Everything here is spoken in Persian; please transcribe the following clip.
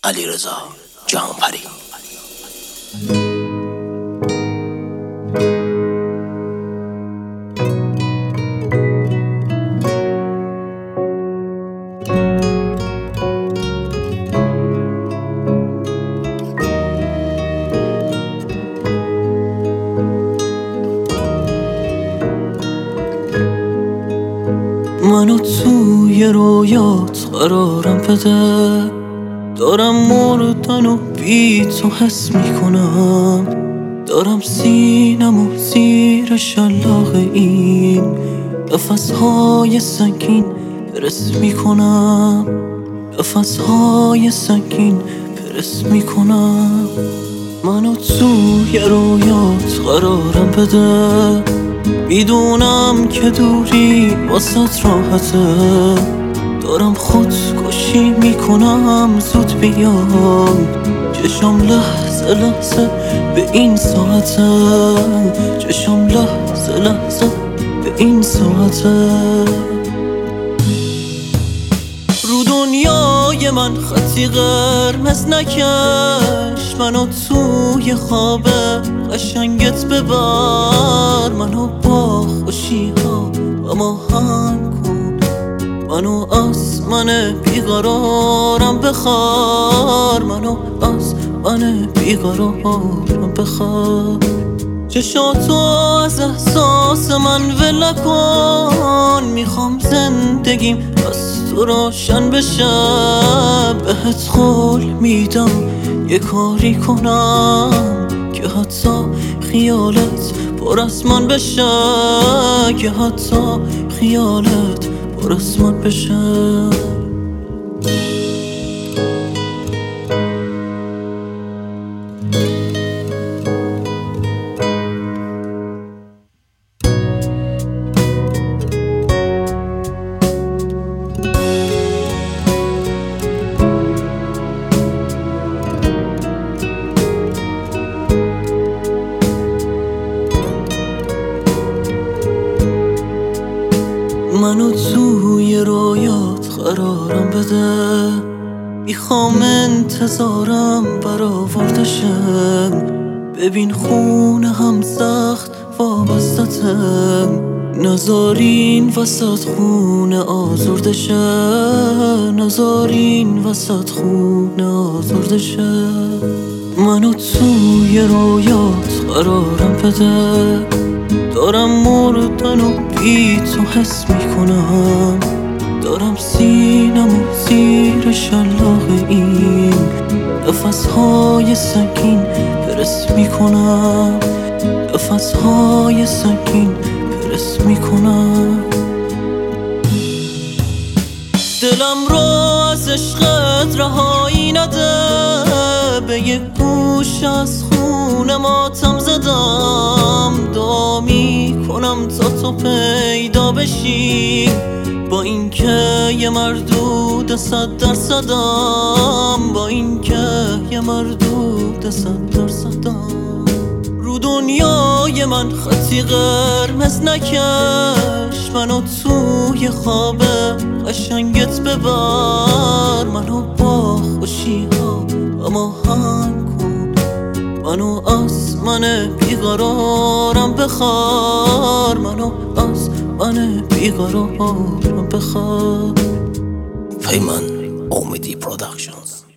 علیرضا جهانپری. منو توی رویات قرارم بده، دارم مردن و بی تو حس میکنم، دارم سینمو زیر شلاق این قفس‌های سنگین پرس میکنم، قفس‌های سنگین پرس میکنم. منو توی رویات قرارم بده، میدونم که دوری واسط راحته، دارم خودکشی میکنم زود بیام، چشم لحظه لحظه به این ساعته، چشم لحظه لحظه به این ساعته. رو دنیای من خطی قرمز نکش، منو توی خواب قشنگت ببر، منو با خوشی ها هماهنگ کن، منو از من بیقرارم بخوار، منو از من بیقرارم بخوار. چشاتو از احساس من ول نکن، میخوام زندگیم از تو روشن بشه، بهت قول میدم یه کاری کنم که حتی خیالت پر از من بشه، که حتی خیالت پر از من بشه. منو توی رویات قرارم بده، میخوام انتظارم برآورده شم، ببین خونه هم سخت وابستتم، نذارین وسط خونه آزرده شه، نذارین وسط خونه آزرده شه. منو توی رویات قرارم بده، دارم مردن و بی تو حس میکنم، دارم سینمو زیر شلاق این قفس‌های سنگین پرس میکنم، قفس‌های سنگین پرس میکنم. دلم رو از عشقت رهایی نده، به یک گوش از خونه ماتم زدم، دعا میکنم تا تو پیدا بشی، با اینکه یه مردود 100%، با اینکه یه مردود 100%. رو دنیای من خطی قرمز نکش، منو توی خواب قشنگت ببر، منو با خوشی ها هماهنگ کن، منو از من بیقرارم بخوار، منو از من بیقرارم بخوار. پیمان امیدی پروداکشنز.